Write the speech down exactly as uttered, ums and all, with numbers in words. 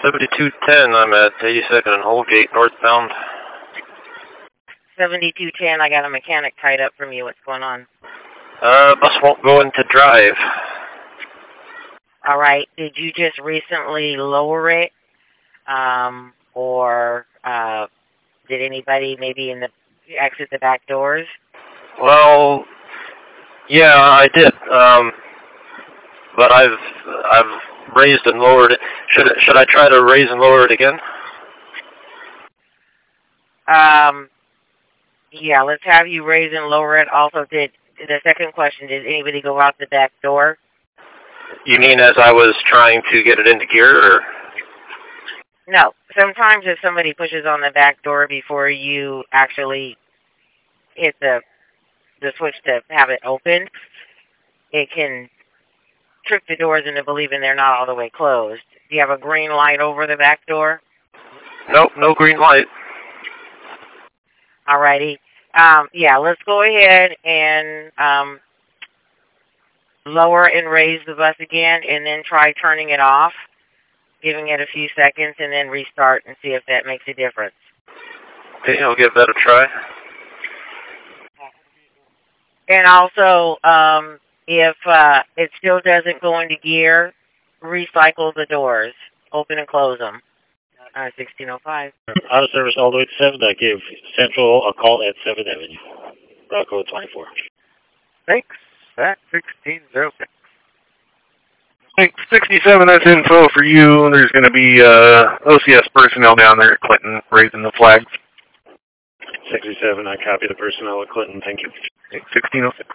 seventy-two ten, I'm at eighty-second and Holgate, northbound. seventy-two ten, I got a mechanic tied up from you. What's going on? Uh, bus won't go into drive. All right. Did you just recently lower it? Um, or uh, did anybody maybe in the exit the back doors? Well, yeah, I did. Um, but I've I've raised and lowered it. Should should I try to raise and lower it again? Um, yeah, let's have you raise and lower it. Also, did the second question, did anybody go out the back door? You mean as I was trying to get it into gear, or? No. Sometimes if somebody pushes on the back door before you actually hit the the switch to have it open, it can trick the doors into believing they're not all the way closed. Do you have a green light over the back door? Nope, no green light. Alrighty. Um, yeah, let's go ahead and um, lower and raise the bus again, and then try turning it off, giving it a few seconds, and then restart and see if that makes a difference. Okay, I'll give that a try. And also, um, if uh, it still doesn't go into gear, recycle the doors. Open and close them. Uh, sixteen oh five. Out of service all the way to seven. I gave Central a call at seventh Avenue. Route code twenty-four. Thanks. At sixteen oh six. Thanks. sixty-seven, that's info for you. There's going to be uh, O C S personnel down there at Clinton raising the flags. sixty-seven, I copy the personnel at Clinton. Thank you. sixteen oh six.